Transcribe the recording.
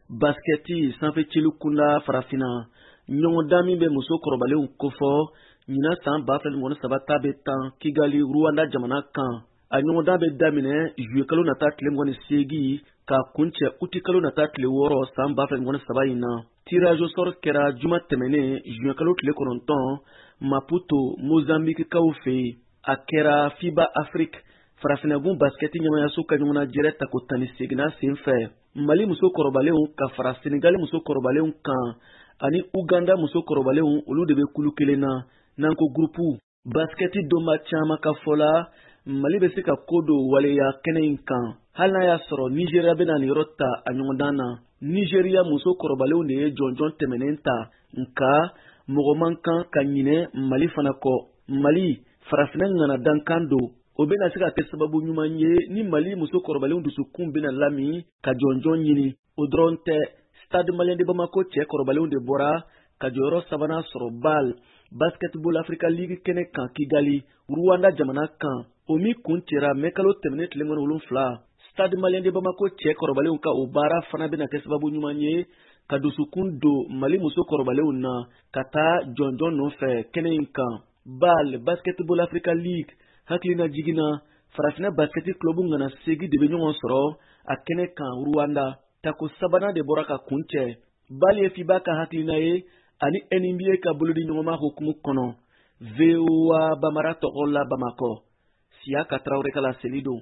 Basketi sanfɛ celu kunda farafina ɲɔgɔndan min bɛ muso kɔrɔbalenw kofɔ ɲina san 2013 ta bɛ tan Kigali Rwanda jamana kan. A ɲɔgɔndan bɛ daminɛ juillet kalo nata tile 28 ka kuncɛ août kalo nata tile 6 san 2013 in na. Tirage au sort kɛra juma tɛmɛnen juin kalo tile 9 Maputo Mozambique kaw fɛ. A kɛra FIBA Afrique farafinɛgun basketi ɲɛmayaso ka ɲɔgɔnnajɛrɛ tako 18 sen fɛ. Mali muso kɔrɔbalenw ka fara Senegal muso kɔrɔbalenw kan ani Uganda muso kɔrɔbalenw olu de bɛ kulu kelen na n'an ko groupe. Basketi donba caman ka fɔ la Mali bɛ se ka ko do waleya kɛnɛ in kan hali n'a y'a sɔrɔ Nigeria bɛna nin yɔrɔ ta a ɲɔgɔndan na. Nigeria muso kɔrɔbalenw de ye jɔnjɔn tɛmɛnen ta nka mɔgɔ man kan ka ɲinɛ Mali fana kɔ. Mali farafinɛ ŋana dankan don. O bɛna se ka kɛ sababu ɲuman ye ni Mali muso kɔrɔbalenw dusukun bɛna lami ka jɔnjɔn ɲini. O dɔrɔn tɛ Stade Malien de Bamako cɛ kɔrɔbalenw de bɔra ka jɔyɔrɔ 3nan sɔrɔ BAL Basketball Africa League kɛnɛ kan Kigali Rwanda jamana kan. O min kun cɛra mɛ kalo tɛmɛnen tile 7. Stade Malien de Bamako cɛ kɔrɔbalenw ka o baara fana bɛna kɛ sababu ɲuman ye ka dusukun don Mali muso kɔrɔbalenw na ka taa jɔnjɔn nɔfɛ kɛnɛ in kan. BAL Basketball Africa League hakilina jiginna farafinɛ basketi club ŋana segi de bɛ ɲɔgɔn sɔrɔ a kɛnɛ kan Rwanda. Tako 3nan de bɔra ka kuncɛ. BAL ye FIBA ka hakilina ye ani NBA ka bolodi ɲɔgɔnma hukumu kɔnɔ. VOA Bamara tɔgɔ la Bamakɔ. Siaka Traoré ka laseli don.